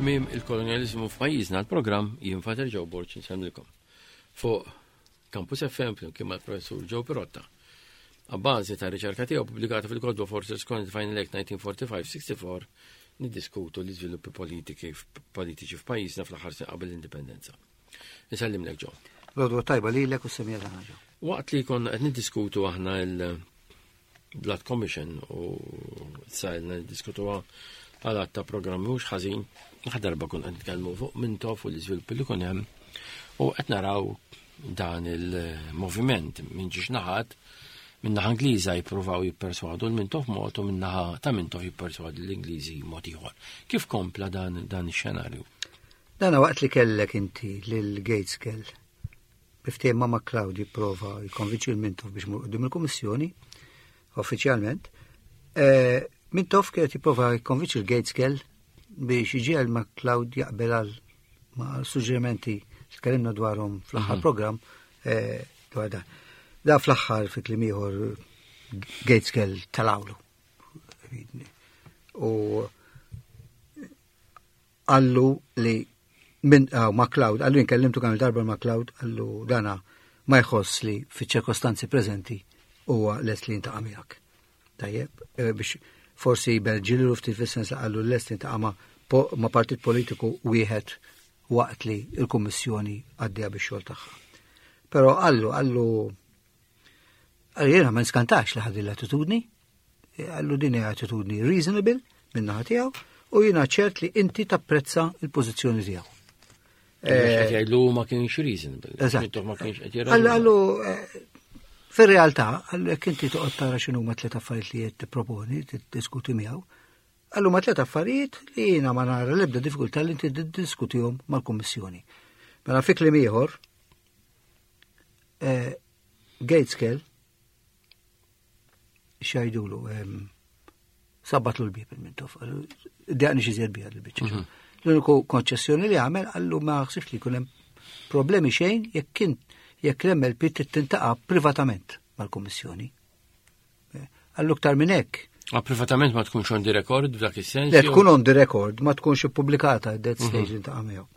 tmiem il-kolonializmu f'pajjiżna l-programm jinfater ġew Borċ insemmilkom. Fuq Campus FM kien mal-professur Joe Pirotta. Abbażi ta' riċerka tiegħu pubblikata fil-Code of Forces Final Act 1945-64 niddiskutu l-iżviluppi politiċi f'pajjiżna fl-aħħar qabel l-indipendenza. Nisellimlek Joe. Rodwa tajba lilek u semija ħaġa. Waqt li kon qed niddiskutu aħna il-Blood Commission u sajlna niddiskutuha għalat ta' programmi mhux ħażin, darba kun qed nitkellmu fuq Mintoff u l-iżviluppi li kun hemm u qed naraw dan il-moviment minn ġiex naħat minn naħa Ingliża jippruvaw jipperswadu l-Mintoff mod u minn naħa ta' Mintoff jipperswadu l-Ingliżi mod ieħor. Kif kompla dan ix-xenarju? Dan waqt li kellek inti lil Gateskell biftehim ma' MacLeod jipprova jikkonvinċi l-Mintoff biex mur qudiem il-Kummissjoni uffiċjalment. Mintoff kienet jipprova jikkonvinċi l-Gateskell biex jiġi għal MacLeod jaqbel għal ma' suġġerimenti li tkellimna dwarhom fl-aħħar programm dwar dan. Da fl-aħħar fi kliem ieħor Gateskell talawlu. U għallu li MacLeod, għallu jinkellimtu kemm il-darba MacLeod, għallu dana ma jħoss li fiċ-ċirkostanzi preżenti huwa lest li jintaqa' miegħek. Tajjeb, biex forsi belġilu ftit fis-sens għallu lest li jintaqa' ma' partit politiku wieħed waqt li l-Kummissjoni għaddejja bix-xogħol tagħha. Però għallu jiena ma niskantax li ħadi l-attitudni, għallu din hija attitudni reasonable min-naħa tiegħu u jiena ċert li inti tapprezza l-pożizzjoni tiegħu. Qed jgħidlu ma kienx reasonable. Għallu fir-realtà għallu jekk inti toqgħod tara x'inhuma tliet affarijiet li qed tipproponi tiddiskuti miegħu, għallu ma tliet affarijiet li jiena ma nara l-ebda diffikultà li inti tiddiskutihom mal-Kummissjoni. Mela fi kliem ieħor Gateskell xajdulu sabbatlu l-bib il-Mintoff, daqni xiżjed biha l-biċċa. L-uniku konċessjoni li għamel għallu ma ħsibx li kunem problemi xejn jekk l-MLP tintaqa' privatament mal-Kummissjoni. Għallu ktar minn hekk. Privatament ma tkunx on the record f'dak is-sens? Le tkun on the record, ma tkunx ippubblikata dead stage li intaqa' miegħu.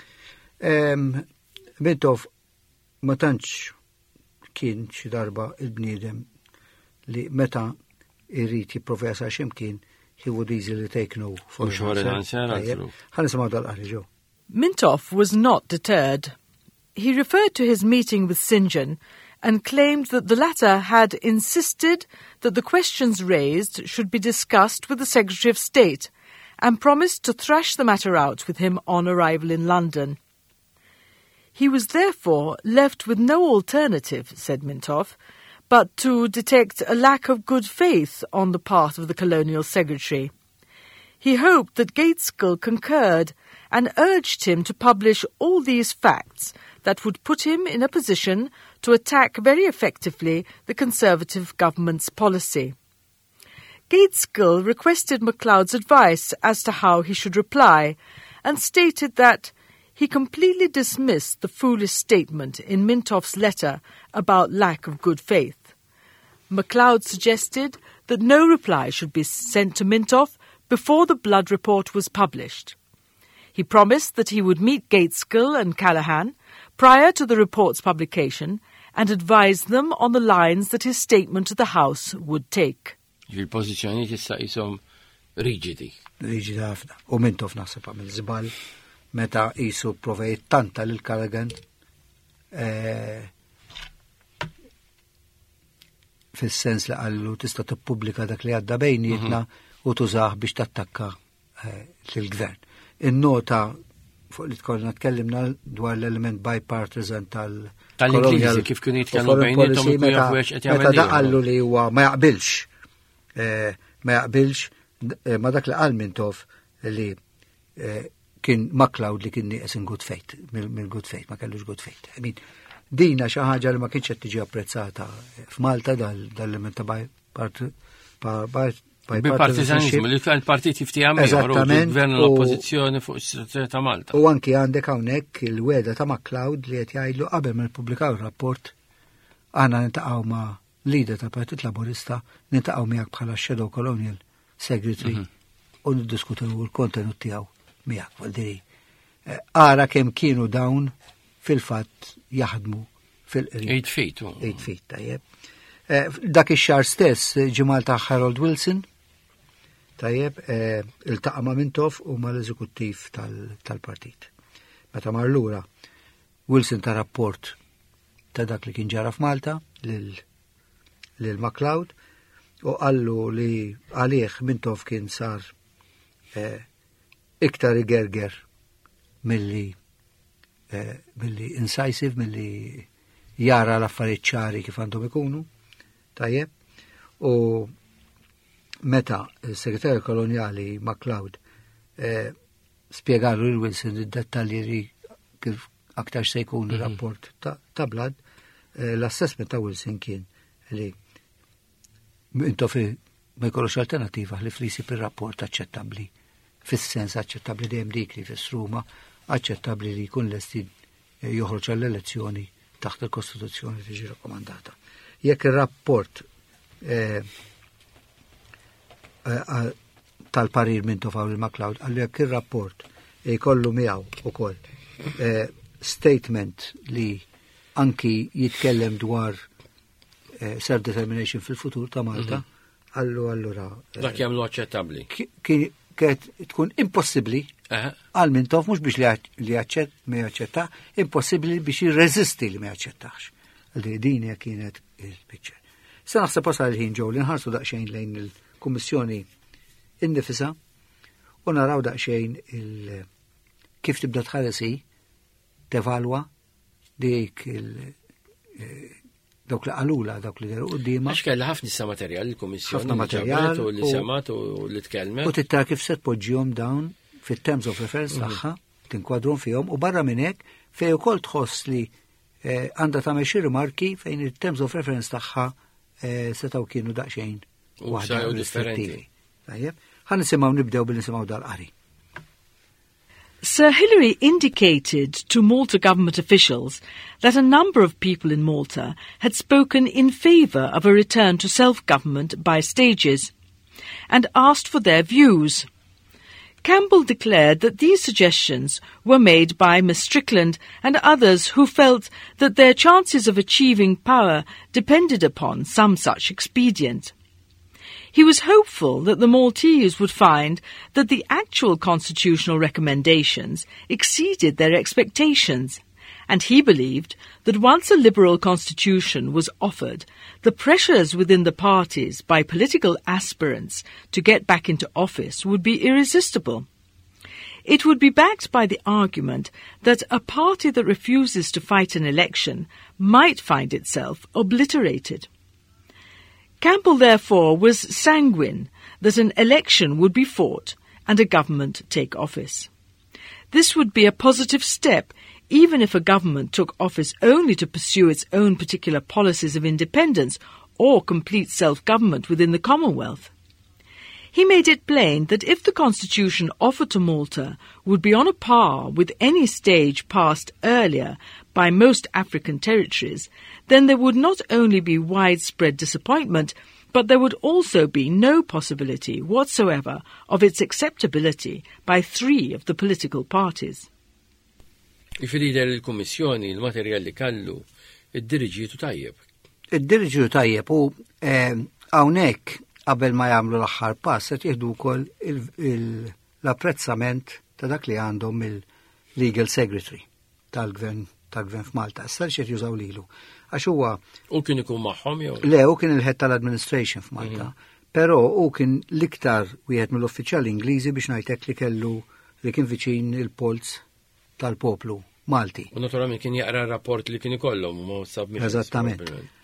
Mintoff ma tantx kien xi darba il-bniedem li meta irrid jipprofessa x'imkien he would easily take no for an answer. Mintoff was not deterred. He referred to his meeting with St. John and claimed that the latter had insisted that the questions raised should be discussed with the Secretary of State and promised to thrash the matter out with him on arrival in London. He was therefore left with no alternative, said Mintoff, but to detect a lack of good faith on the part of the Colonial Secretary. He hoped that Gateskell concurred and urged him to publish all these facts that would put him in a position to attack very effectively the Conservative government's policy. Gateskell requested MacLeod's advice as to how he should reply and stated that he completely dismissed the foolish statement in Mintoff's letter about lack of good faith. MacLeod suggested that no reply should be sent to Mintoff before the blood report was published. He promised that he would meet Gateskell and Callaghan prior to the report's publication and advise them on the lines that his statement to the House would take. Il-pożizzjoni tista' qishom riġidi. Riġidi ħafna. U Mintoff naħseb għamel żball meta qisu provejt tanta lil Callaghan fis-sens li qallu tista' tippubblika dak li għadda bejnietna u tużah biex tattakka lill-gvern. In-nota fuq li tkollna tkellimna dwar l-element bipartisan tal-Ingliżi kif kienu jitkellmu bejniethom ikun jafu qed jagħmel. Meta qallu li huwa ma jaqbilx ma dak li qal Mintoff li kien MacLeod li kien nieqes in good faith, mill-good faith, ma kellux good faith. Dina xi ħaġa li ma kienx qed tiġi apprezzata f'Malta dal-element ta' bipartisanizmu li l-partit jiftija u l-gvern l-oppożizzjoni fuq is-situazzjoni ta' Malta. U anki għandek hawnhekk il-weda ta' MacLeod li qed jgħidlu qabel ma nippubblikaw ir-rapport aħna nintaqgħu ma' leader tal-Partit Laburista, nintaqgħu miegħek bħala Shadow Colonial Secretary u niddiskutu l-kontenut tiegħu miegħek Valdiri. Ara kemm kienu dawn fil-fatt jaħdmu fil-qrib. 8 feet. 8 feet, tajjeb. Dak ix-xahar stess ġimal ta' Harold Wilson, tajjeb, iltaqa' ma' Mintoff u mal-eżekuttiv tal-partit. Meta mar lura, Wilson ta' rapport ta' dak li kien ġara f'Malta lil MacLeod u qallu li għalih Mintoff kien sar iktar igerger milli incisive, milli jara l-affarijiet ċari kif għandhom ikunu, tajjeb, u meta il-segretarju koloniali MacLeod spjegalu lil Wilson id-dettalji li kif aktar se jkun rapport ta' Blood, l-assessment ta' Wilson kien li Mintoff ma jkollux alternativa li flisi per-rapport aċċettabbli, fis-sens aċċettabbli dejjem dik li fis-Ruma aċċettabbli li jkun lesti joħroġ għall-elezzjoni taħt il-Kostituzzjoni tiġi rakkomandata. Jekk ir-rapport tal-parir Mintoff għal MacLeod, għallu jekk ir-rapport jkollu miegħu ukoll statement li anki jitkellem dwar self-determination fil-futur ta' Malta, allura. Dak jagħmlu aċċettabbli. Kienet tkun impossibbli għal Mintoff mhux biex li ma jaċċetta, impossibbli biex jirreżisti li ma jaċċettax. Għalli din hija kienet il-picture. Se naħseb wasal il-ħin ġew li nħarsu daqsxejn lejn il-Kummissjoni innifisha u naraw daqsxejn kif tibda tħaresi tevalwa dik dawk li qalula, dawk li deru qudiema. Għax kellha ħafna issa materjal il-Kummissjoni. Ħafna materjal u li semat u li tkellmet. U tittar kif se tpoġġihom dawn fit-terms of reference tagħha, tinkwadrhom fihom u barra minn hekk fejn ukoll tħoss li għandha tagħmel xi rimarki fejn il-terms of reference tagħha setgħu kienu daqsxejn waħda differenti. Tajjeb, ħa nisimgħu nibdew bil nisimgħu dal-qari. Sir Hilary indicated to Malta government officials that a number of people in Malta had spoken in favour of a return to self-government by stages, and asked for their views. Campbell declared that these suggestions were made by Miss Strickland and others who felt that their chances of achieving power depended upon some such expedient. He was hopeful that the Maltese would find that the actual constitutional recommendations exceeded their expectations, and he believed that once a liberal constitution was offered, the pressures within the parties by political aspirants to get back into office would be irresistible. It would be backed by the argument that a party that refuses to fight an election might find itself obliterated. Campbell, therefore, was sanguine that an election would be fought and a government take office. This would be a positive step, even if a government took office only to pursue its own particular policies of independence or complete self-government within the Commonwealth. He made it plain that if the constitution offered to Malta would be on a par with any stage passed earlier by most African territories, then there would not only be widespread disappointment, but there would also be no possibility whatsoever of its acceptability by 3 of the political parties. Ifirider il-Kummissjoni il-materjal li kallu id-diriġitu tajjeb. Id-diriġitu tajjeb u hawnhekk qabel ma jagħmlu l-aħħar pass qed jieħdu wkoll l-apprezzament ta' dak li għandhom il-Legal Secretary tal-Gvern f'Malta. Issa xed jużaw lilu. Għax huwa u kien ikun magħhom jew? Le, u kien il-head tal-administration f'Malta. Però u kien l-iktar wieħed mill-uffiċjali Ingliżi biex ngħidlek li kellu li kien viċin il-polz tal-poplu Malti. U naturalment kien jaqra rapport li kien ikollhom u sab eżattament.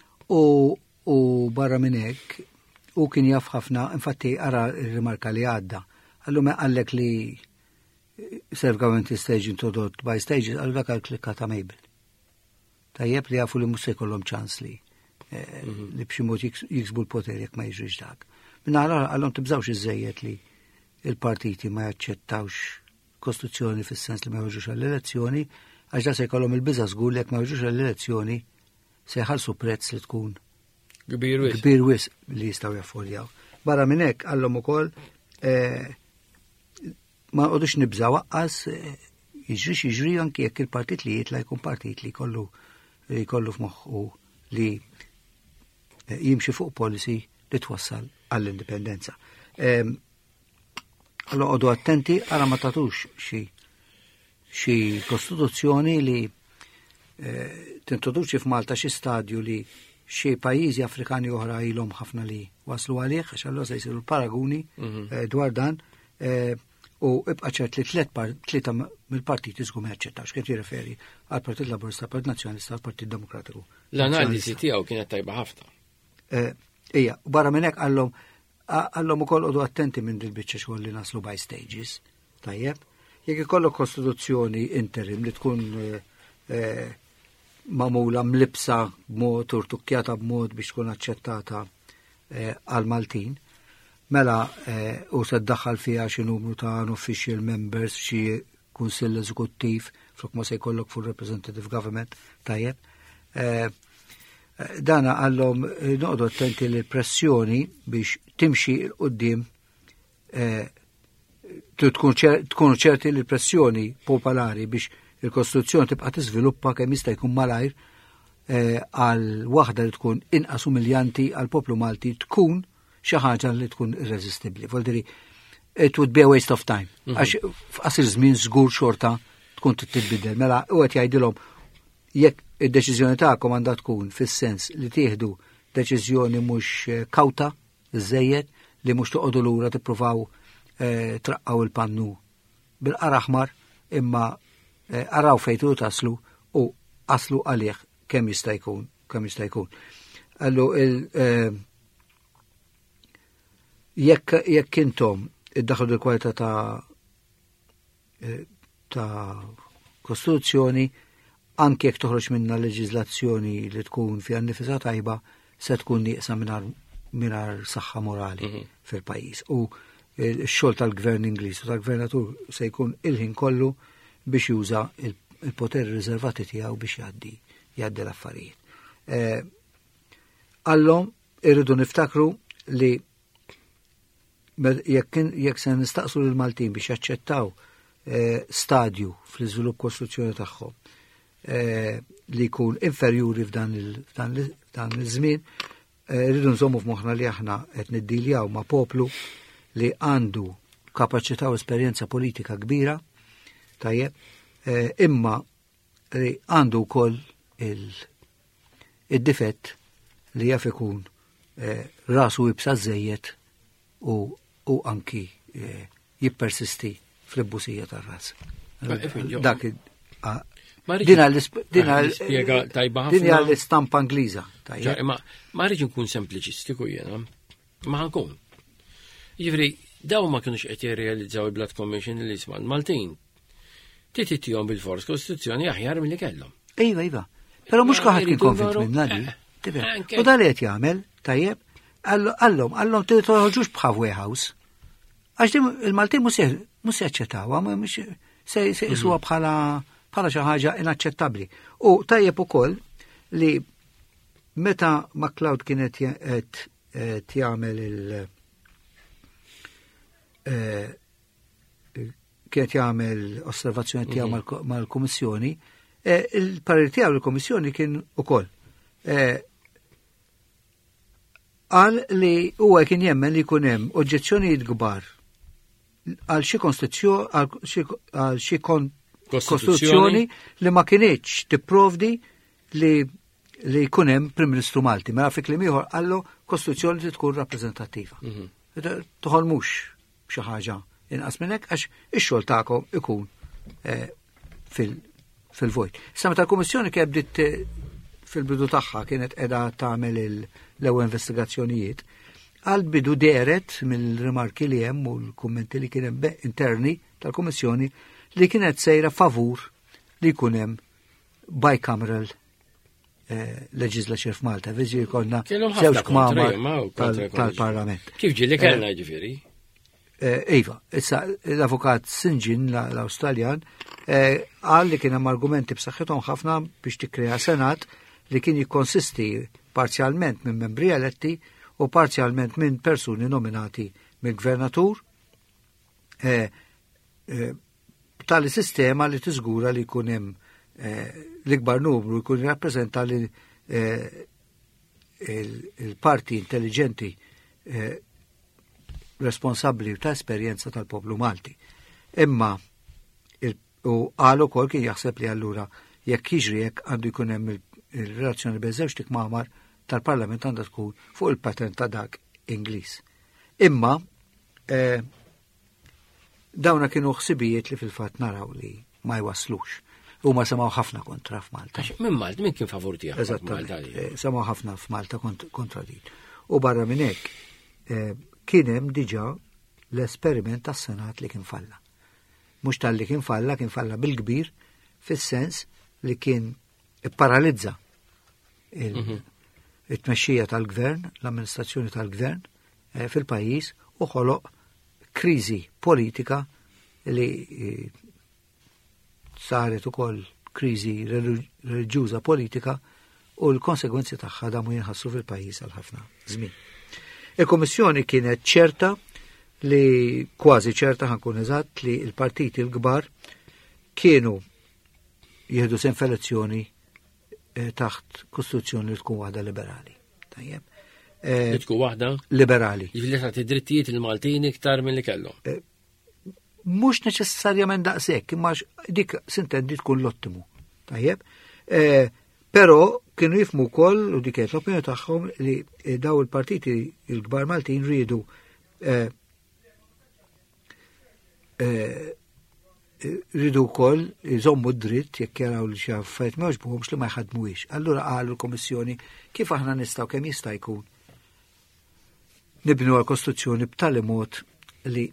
U barra minn hekk u kien jaf ħafna, infatti ara r-rimarka li għadda. Għallu ma għallek li self-government stage introdott by stages, għallu dak għal-klikka ta' Mabel. Tajjeb li għafu li musse kollom ċans li b'xi mod jiksbu l-poter jek ma jiġriġ dak. Minna għallom tibżawx iż-żejjed li il-partiti ma jaċċettawx kostituzzjoni fis-sens li ma jħorġux għall-elezzjoni, għax da se jkollhom il-biża żgur li jekk ma jħorġux għall-elezzjoni se jħallsu prezz li tkun kbir wis li jistgħu jaffordjaw. Barra minn hekk għallhom ukoll ma għodux nibża waqqas jiġri anki jekk il-partit li jitla jkun partit li kollu f'moħħu li jimxi fuq policy li twassal għall-indipendenza. Allora għodu attenti għala ma tatux xi kostituzzjoni li tintroduċi f'Malta xi stadju li xi pajjiżi Afrikani oħra ilhom ħafna li waslu għalih, għax allura se jsiru l-paraguni dwar dan u ibqa' ċert li tlieta mill-partiti żgur ma jaċċettawx kien jirreferi għall Partit Laburista, Partit Nazzjonalista, għall Partit Demokratiku. L-analiżi tiegħu kienet tajba ħafna. Ija, barra minn hekk għallhom ukoll qogħdu attenti minn dil-biċċa xogħol li naslu by stages. Tajjeb, jekk ikollok kostituzzjoni interim li tkun magħmula mlibsa b'mod u rtukkjata b'mod biex tkun aċċettata għal Maltin, mela u se ddaħħal fiha xi numru ta' unofficial members, xi kunsill eżekuttiv, flok ma se jkollok full representative government, tajjeb. Dana għallhom noqgħdu attenti li pressjoni biex timxi l-qudiem tkunu ċerti li pressjoni popolari biex il-Kostituzzjoni tibqa' tiżviluppa kemm jista' jkun malajr għal waħda li tkun inqas umiljanti għal poplu Malti tkun xi ħaġa li tkun irreżistibbli. Voldiri it would be a waste of time. Għax f'qasir żmien żgur xorta tkun titbidel. Mela u qed jgħidilhom jekk id-deċiżjoni tagħkom għandha tkun fis-sens li tieħdu deċiżjoni mhux kawta żejjed li mhux toqgħodu lura tippruvaw traqqaw il-pannu bil-qara aħmar imma araw fejtu taslu u aslu għalih kemm jista' jkun. Allu jekk intom iddaħħlu l-kwalità ta' kostituzzjoni anke jekk toħroġ minna leġiżlazzjoni li tkun fiha nifisha tajba se tkun nieqsa mingħajr saħħa morali fil-pajjiż. U x-xogħol tal-Gvern Ingliż u tal-Gvernatur se jkun il-ħin kollu biex juża il-poteri riservati tiegħu biex jgħaddi l-affarijiet. Allhom irridu niftakru li jekk se nistaqsu lil Maltin biex jaċċettaw stadju fl-iżvilupp kostruzzjoni tagħhom li jkun inferjuri f'dan il-żmien, rridu nżommu f'moħħna li aħna qed niddiljaw ma' poplu li għandu kapaċità u esperjenza politika kbira, tajjeb, imma li għandu wkoll il-difett li jaf ikun rasu jibsa żejjed u anki jippersisti fl-ibbusija tar-ras. Dak Dina l-istampa Angliża. Ma rridx nkun sempliċistiku jiena, ma ħankun. Jiġri, daw ma kienux qed jirrealizzaw il-Blood Commission li jisma' Maltin. Tititihom bil-fors Kostituzzjoni aħjar milli kellhom. Iva. Però mhux kulħadd kien konvint minna li. U dan li qed jagħmel, tajjeb, għallhom toħroġux b'halfway house. Għax il-Maltin mhux jaċċettawha, se jisuha bħala xi ħaġa inaċċettabbli. U tajjeb ukoll li meta MacLeod kienet jagħmel kienet jagħmel osservazzjoni tiegħu mal-Kummissjoni, il-parir tiegħu l-Kummissjoni kien ukoll qal li huwa kien jemmen li jkun hemm oġġezzjonijiet kbar għal xi kostituzzjoni li ma kienieċ tipprovdi li jkun hemm Prim Ministru Malti. Mela fi kliem ieħor qallu kostituzzjoni li tkun rappreżentattiva. Toħolmux xi ħaġa inqas minn hekk għax ix-xogħol tagħkom ikun fil-vojt. Issa meta l-Kummissjoni kien bdiet fil-bidu tagħha kienet qiegħda tagħmel l-ewwel investigazzjonijiet, għal-bidu deret mill-rimarki li hemm u l-kummenti li kien hemm interni tal-Kummissjoni li kienet sejra favur li jkun hemm bicameral legislature f'Malta, viżi jkollna żewġ kmamar tal-Parlament. Kif ġieli kellna jiġifieri? Iva, issa l-avukat Sinjin l-Awstraljan qal li kien hemm argumenti b'saħħithom ħafna biex tikkrea Senat li kien jikkonsisti parzjalment minn membri eletti u parzjalment minn persuni nominati mill-Gvernatur tali sistema li tiżgura li jkun hemm l-ikbar numru jkun jirrappreżenta li il-parti intelligenti responsabbli ta' esperjenza tal-poplu Malti. Imma u qalu wkoll kien jaħseb li allura jekk jiġri hekk għandu jkun hemm il-relazzjoni bejn żewġ tikmamar tal-Parlament għandha tkun fuq il-patent ta' dak Ingliż. Imma dawna kienu ħsibijiet li fil-fatt naraw li ma jwaslux. Huma semgħu ħafna kontra f'Malta. Minn Malta, min kien favur tiegħek? Eżattament. Semgħu ħafna f'Malta kontra din. U barra minn hekk kien hemm diġà l-esperiment tas-Senat li kien falla. Mhux tal-li kien falla bil-kbir fis-sens li kien ipparalizza it-tmexxija tal-gvern, l-amministrazzjoni tal-gvern fil-pajjiż u ħoloq kriżi politika li saret ukoll kriżi reliġjuża politika u l-konsegwenzi tagħha damu jinħassu fil-pajjiż għal ħafna żmien. Il-Kummissjoni kienet ċerta li kważi ċerta ħankun eżatt li l-partiti l-kbar kienu jieħdu sem f'elezzjoni taħt kostituzzjoni li tkun waħda liberali. Tajjeb. Li tkun waħda liberali. Li tagħti drittijiet il-Maltin iktar milli kellhom. Mhux neċessarjament daqshekk, imma dik sintendi tkun l-ottimu. Tajjeb. Però kienu jifmu wkoll u dik l-opinjoni tagħhom li daw il-partiti l-kbar Maltin rridu rridu wkoll jżommu d-dritt jekk jaraw li xi affarijiet ma jogħġbuhomx li ma jħaddmuhiex. Allura qalu l-Kummissjoni kif aħna nistgħu kemm jista' jkun nibnu l-Kostituzzjoni b'tali mod li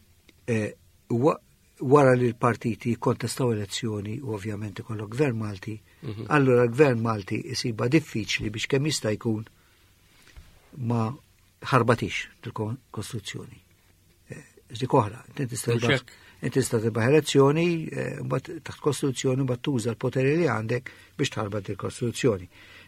wara li l-partiti kontestaw elezzjoni u ovvjament ikollok gvern Malti, allura l-gvern Malti isiba diffiċli biex kemm jista' jkun ma ħarbatix il-Kostituzzjoni. Dik oħra, inti tista' tibbaħ elezzjoni, mbagħad taħt Kostituzzjoni mbagħad tuża l-poteri li għandek biex tħarbat il-Kostituzzjoni.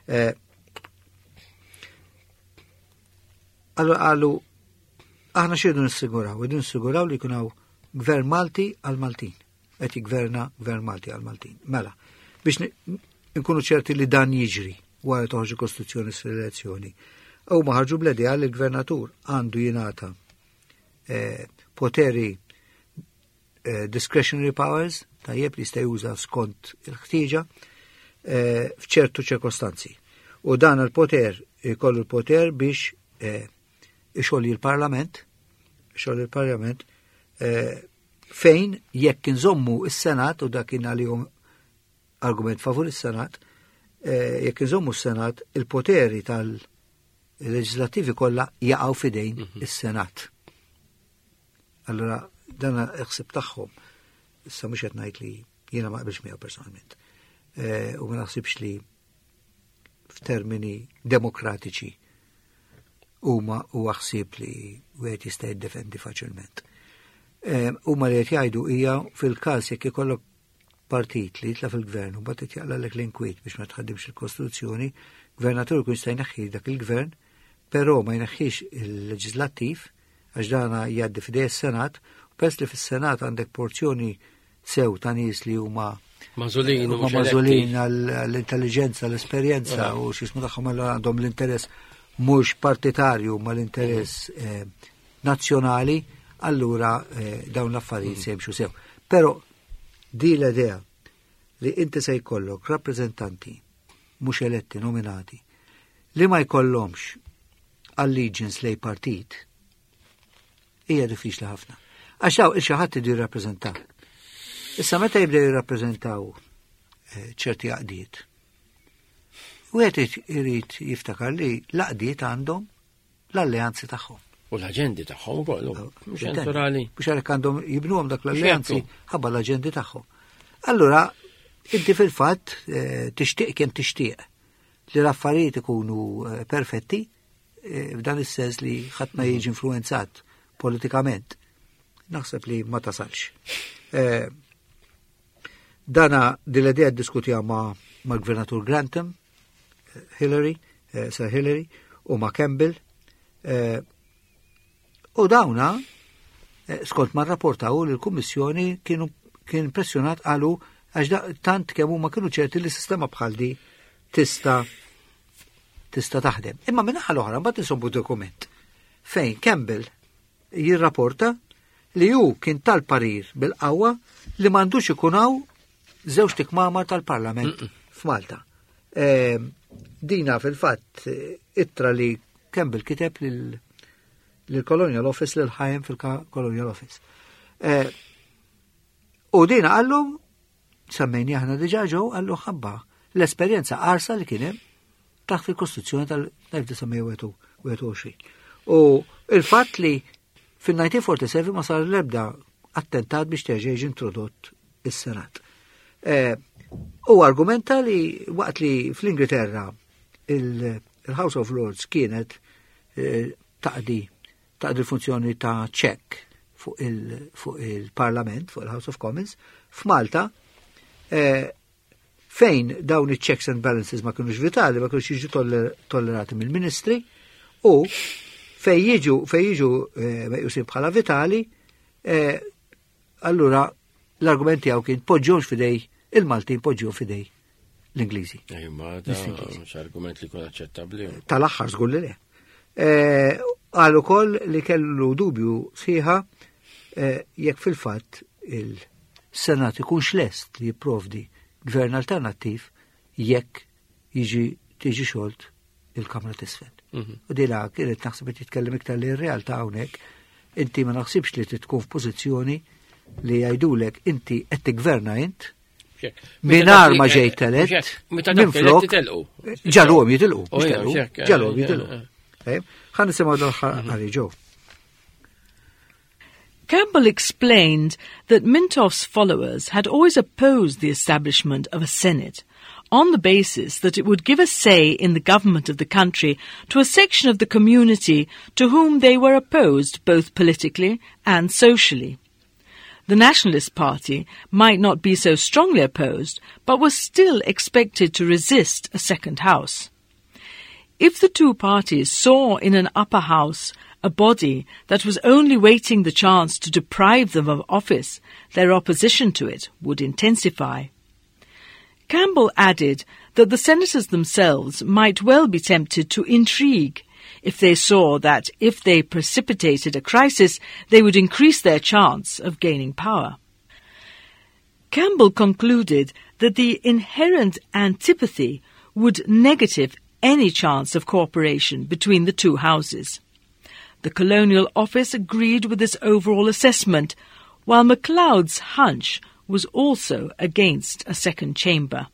Allura qalu aħna x'irdu nissiguraw li jkun hawn gvern Malti għal Maltin. Qed jigverna gvern Malti għal Maltin. Mela, biex nkunu ċerti li dan jiġri wara toħroġ il-Kostituzzjoni fil-elezzjoni. Huma ħarġu bl-idea li l-gvernatur għandu jingħata poteri discretionary powers, tajjeb li jista' juża skont il-ħtieġa f'ċertu ċirkostanzi. U dan il-poter jkollu l-poter biex ixolli l-Parlament fejn jekk inżommu is-Senat u dak kien għalihom argument favur is-Senat, jekk inżommu s-Senat il-poteri tal-leġislattivi kollha jaqgħu fidejn is-Senat. Allora dan iħsib tagħhom issa mhux qed ngħid li jiena ma qbilx miegħu personalment. U ma naħsibx li f'termini demokratiċi huma huwa ħsieb li wieħed jista' jiddefendi faċilment. Huma li qed jgħidu hija fil-każ jekk ikollok partit li jitla fil-gvern u mbagħad jaqlalek l-inkwiet biex ma tħaddimx il-Kostituzzjoni, gvernatur jkun jista' jneħħi dak il-gvern, però ma jneħħix il-leġislattiv għax dana jgħaddi f'idej is-Senat, u pers li fis-Senat għandek porzjoni sew ta' nies li huma mażulin għall-intelligenza, l-esperjenza u x'ismu tagħhom għandhom l-interess mhux partitarju ma l-interess nazzjonali, allura dawn l-affarijiet se jimxu sew. Però di l-idea li inti se jkollok rappreżentanti mhux eletti nominati li ma jkollhomx allegiance lej partit hija diffiċli ħafna. Għax hawn xi ħadd irid jirrappreżentaw. Issa meta jibdew jirrappreżentaw ċerti għaqdiet. Wieħed irid jiftakar li l-għaqdiet għandhom l-alleanzi tagħhom. U l-aġendi tagħhom ukoll, mhux elettorali. Biex għalhekk għandhom jibnuhom dak l-alleanzi ħabba l-aġendi tagħhom. Allura inti fil-fatt tixtieq kemm tixtieq li l-affarijiet ikunu perfetti f'dan is-sens li ħadd ma jiġi influenzat politikament. Naħseb li ma tasalx. Dana dil-idea diskutija ma' gvernatur Grantham, Sir Hillary, u ma' Campbell. U dawna skont ma rrapportaw l-Kummissjoni kien impressjonat qalu għax tant kemm huma kienu ċerti li sistema bħal di tista' taħdem. Imma minnaħa l-oħra mbagħad insobu dokument fejn Campbell jirrapporta li hu kien tal-parir bil-qawwa li m'għandux ikun hawn żewġ tikmamar tal-Parlament f'Malta. Dina fil-fatt ittra li Campbell kiteb lill-Colonial Office lil ħajjem fil-Colonial Office. U dina għallhom semmejni aħna diġà ġew għallu ħabba l-esperjenza qarsa li kien hemm taħt il-Kostituzzjoni tal-1921. U il-fatt li fil-1947 ma sar l-ebda attentat biex terġa' jiġi introdott is-Senat. U argumenta li waqt li fl-Ingilterra il-House of Lords kienet taqdi l-funzjoni ta' check fuq il-Parlament, fuq il-House of Commons, f'Malta fejn dawn il-checks and balances ma kienux vitali, ma kienux jiġu tollerati mill-ministri, u fejn jiġu meqjusin bħala vitali, allura l-argumenti għaw kien poġġonx fidej il-Maltin, poġġon fidej l-Ingliżi. Ma da argument li kun aċċettabbli. Tal-aħħar żgur li le. Għal ukoll li kellu dubju sħiħa jekk fil-fatt il-Senat ikunx lest li jipprovdi gvern alternattiv jekk tiġi xolt il-Kamra t'isfel. U dila kienet naħseb li titkellem iktar li r-realtà hawnhekk, inti ma naħsibx li tkun f'pożizzjoni li jgħidulek inti qed tigverna int mingħajr ma ġejt elett minflok ġalhom jitilqu. Ħan nisimgħu l-aħħar ġew. Campbell explained that Mintoff's followers had always opposed the establishment of a Senate on the basis that it would give a say in the government of the country to a section of the community to whom they were opposed both politically and socially. The Nationalist Party might not be so strongly opposed, but was still expected to resist a second house. If the two parties saw in an upper house a body that was only waiting the chance to deprive them of office, their opposition to it would intensify. Campbell added that the senators themselves might well be tempted to intrigue if they saw that if they precipitated a crisis, they would increase their chance of gaining power. Campbell concluded that the inherent antipathy would negative any chance of cooperation between the two houses. The Colonial Office agreed with this overall assessment, while MacLeod's hunch was also against a second chamber.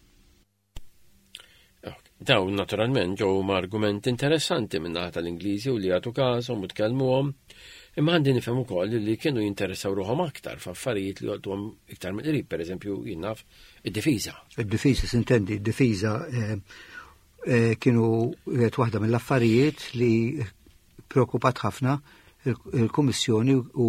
Daw naturalment ġew argument interessanti minnaħa tal-Ingliżi u li għatu kasom u tkellmuhom, imma għandi nifhem ukoll li kienu jinteressaw ruħhom aktar f'affarijiet li għadhom iktar mill-qrib, pereżempju jinnaf id-difiża. Id-difiża, s'intendi, id-difiża kienu waħda mill-affarijiet li preokkupat ħafna il-Kummissjoni u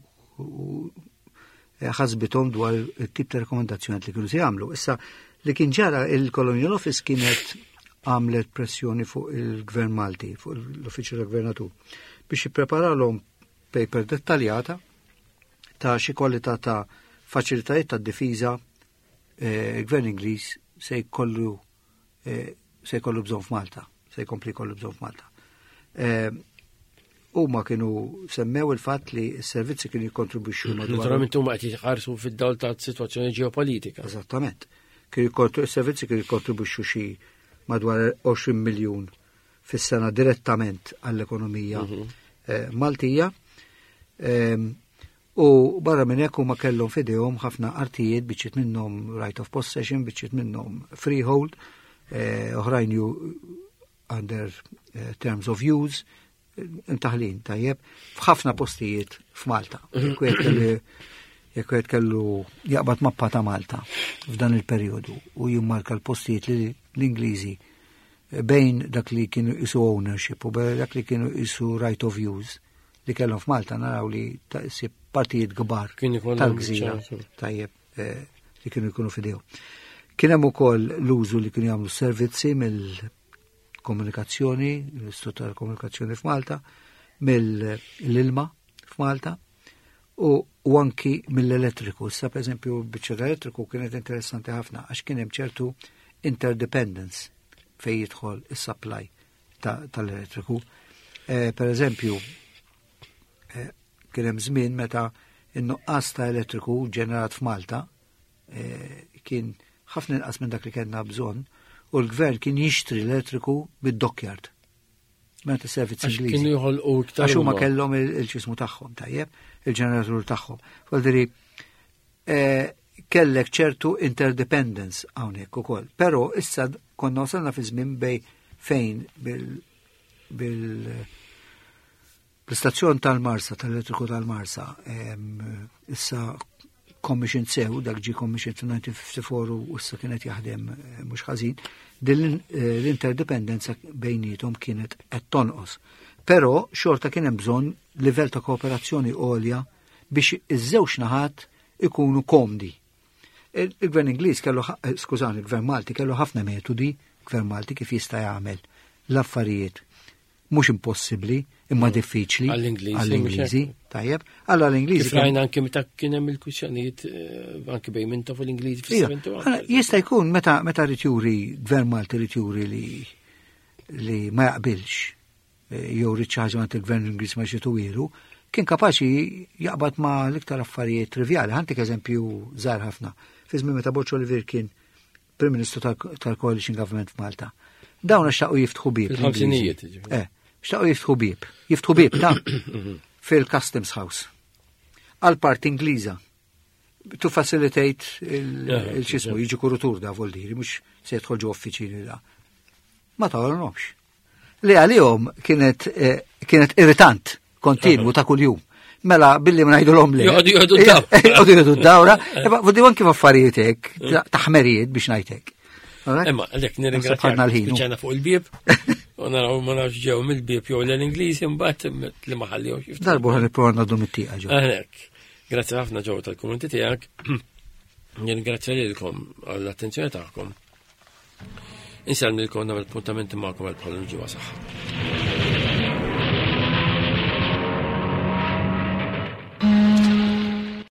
ħasbithom dwar it-tip ta' rekomendazzjonijiet li kienu se jagħmlu. Issa li kien ġara il-Colonial Office kienet għamlet pressjoni fuq il-Gvern Malti, fuq l-Uffiċċju tal-Gvernatur, biex jippreparalhom paper dettaljata ta' xi kwalità ta' faċilitajiet tad-difiża il-Gvern Ingliż se jkollu bżonn f'Malta, se jkompli jkollu bżonn f'Malta. Huma kienu semmew il-fatt li s-servizzi kienu jikkontribwixxu madwar. Naturalment huma qed jħarsu fid-dawl ta' sitwazzjoni ġeopolitika. Eżattament. Is-servizzi kienu jikkontribwixxu xi madwar 20 miljun fis-sena direttament għall-ekonomija Maltija. U barra minn hekk huma kellhom f'idejhom ħafna artijiet biċċiet minnhom right of possession, biċċiet minnhom freehold, oħrajn under terms of use, intaħlin tajjeb f'ħafna postijiet f'Malta. Jekk wieħed kellu jaqbad mappa ta' Malta f'dan il-perjodu u jimmarka l-postijiet li l-Ingliżi bejn dak li kienu isu ownership u dak li kienu isu right of use li kellhom f'Malta naraw li partijiet kbar tal-gżira tajjeb li kienu jkunu f'idejhom. Kien hemm ukoll l-użu li kienu jagħmlu servizzi mill-komunikazzjoni, l-Istitut tal-Komunikazzjoni f'Malta, mill-ilma f'Malta, u anki mill-elettriku. Sa per eżempju biċċa elettriku kienet interessanti ħafna għax kien hemm ċertu interdependence fejn jidħol is-supply tal-elettriku. Per eżempju, kien hemm żmien meta in-nuqqas ta' elettriku ġenerat f'Malta kien ħafna inqas minn dak li kellna bżonn u l-gvern kien jixtri l-elettriku bid-dockyard. Meta servizz Ingliżi. Kienu jħolqu iktar. Għax huma kellhom il-ċismu tagħhom tajjeb, il-ġeneratur tagħhom. Għaldiri kellek ċertu interdependence hawnhekk ukoll. Però issa konna wasalna fi żmien bej fejn bil-istazzjon tal-Marsa, tal-elettriku tal-Marsa, issa commission sew, dak ġi commission fil-1954 u issa kienet jaħdem mhux ħażin, din l-interdependenza bejnietom kienet qed tonqos. Però xorta kien hemm bżonn livell ta' kooperazzjoni għolja biex iż-żewġ naħat ikunu komdi. Il-Gvern Ingliż kellu, skużani, il-Gvern Malti kellu ħafna metodi, Gvern Malti kif jista' jagħmel l-affarijiet mhux impossibbli, imma diffiċli għall-Ingliżi, tajjeb. Alla l-Ingliżi. Kif rajna anke meta kien hemm il-kwistjonijiet anke bejn mintu fil-Ingliżi fis-71. Jista' jkun meta rid juri Gvern Malti rid juri li ma jaqbilx jew rid xi ħaġa il-Gvern Ingliż ma xitu wieru, kien kapaċi jaqbad ma l-iktar affarijiet trivjali. Ħantik eżempju żgħar ħafna. Fi żmien meta Butch Oliver kien Prim Ministru tal-Coalition Government f'Malta. Dawn xtaqgħu jiftħu bib. Il-ħamsinijiet. Xtaqgħu jiftħu bib ta' fil-Customs House. Għal-part Ingliża. To facilitate il-ċismu, jiġi kurutur da voldiri, mhux se jidħol ġo uffiċini da. Ma tagħmlhomx. Li għalihom kienet irritant kontinwu ta' kuljum. Mela billi ma ngħidulhom le. Joqgħdu jgħidu d-dawra, voddi anke f'affarijiet hekk, ta' ħmerijiet biex ngħidlek. Imma għalhekk nirringrazzjak spiċċana fuq il-bieb, u naraw ma nafx ġew mill-bieb jew l-Ingliżi mbagħad li ma ħallihomx. Darbu ħan nipprova nagħdu mit-tieqa ġew. Għalhekk. Grazzi ħafna ġew tal-kummenti tiegħek. Nirringrazzja lilkom għall-attenzjoni tagħkom. Insellmilkom nagħmel appuntamenti magħkom għal bħal ġewwa saħħa.